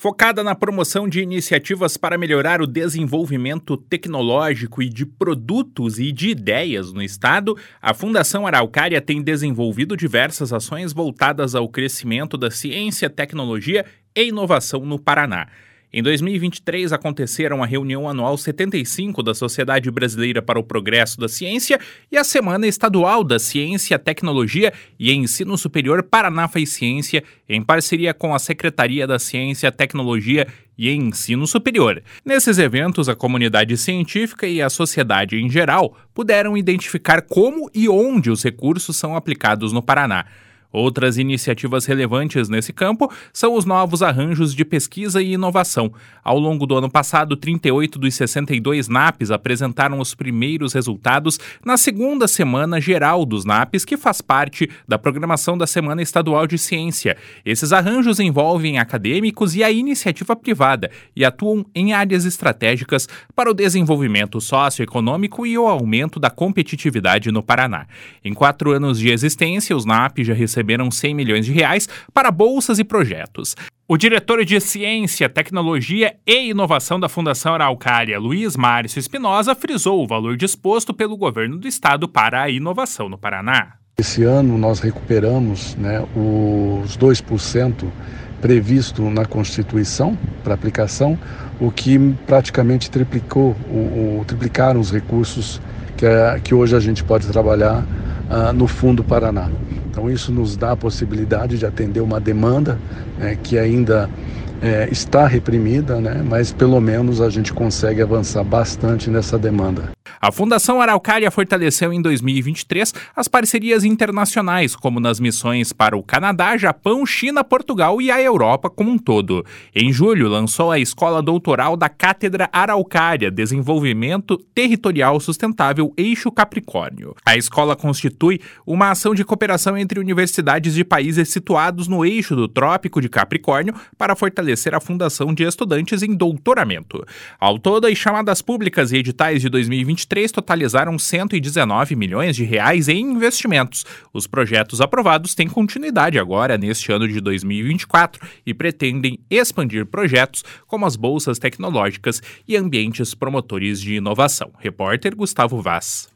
Focada na promoção de iniciativas para melhorar o desenvolvimento tecnológico e de produtos e de ideias no Estado, a Fundação Araucária tem desenvolvido diversas ações voltadas ao crescimento da ciência, tecnologia e inovação no Paraná. Em 2023, aconteceram a reunião anual 75 da Sociedade Brasileira para o Progresso da Ciência e a Semana Estadual da Ciência, Tecnologia e Ensino Superior Paraná Faz Ciência, em parceria com a Secretaria da Ciência, Tecnologia e Ensino Superior. Nesses eventos, a comunidade científica e a sociedade em geral puderam identificar como e onde os recursos são aplicados no Paraná. Outras iniciativas relevantes nesse campo são os novos arranjos de pesquisa e inovação. Ao longo do ano passado, 38 dos 62 NAPs apresentaram os primeiros resultados na segunda Semana Geral dos NAPs, que faz parte da programação da Semana Estadual de Ciência. Esses arranjos envolvem acadêmicos e a iniciativa privada e atuam em áreas estratégicas para o desenvolvimento socioeconômico e o aumento da competitividade no Paraná. Em 4 anos de existência, os NAPs já receberam 100 milhões de reais para bolsas e projetos. O diretor de Ciência, Tecnologia e Inovação da Fundação Araucária, Luiz Márcio Espinosa, frisou o valor disposto pelo governo do estado para a inovação no Paraná. Esse ano nós recuperamos os 2% previsto na Constituição para aplicação, o que praticamente triplicaram os recursos que hoje a gente pode trabalhar no Fundo Paraná. Então isso nos dá a possibilidade de atender uma demanda que ainda está reprimida, mas pelo menos a gente consegue avançar bastante nessa demanda. A Fundação Araucária fortaleceu em 2023 as parcerias internacionais, como nas missões para o Canadá, Japão, China, Portugal e a Europa como um todo. Em julho, lançou a Escola Doutoral da Cátedra Araucária, Desenvolvimento Territorial Sustentável Eixo Capricórnio. A escola constitui uma ação de cooperação entre universidades de países situados no eixo do Trópico de Capricórnio para fortalecer a fundação de estudantes em doutoramento. Ao todo, as chamadas públicas e editais de 2023 totalizaram 119 milhões de reais em investimentos. Os projetos aprovados têm continuidade agora neste ano de 2024 e pretendem expandir projetos como as bolsas tecnológicas e ambientes promotores de inovação. Repórter Gustavo Vaz.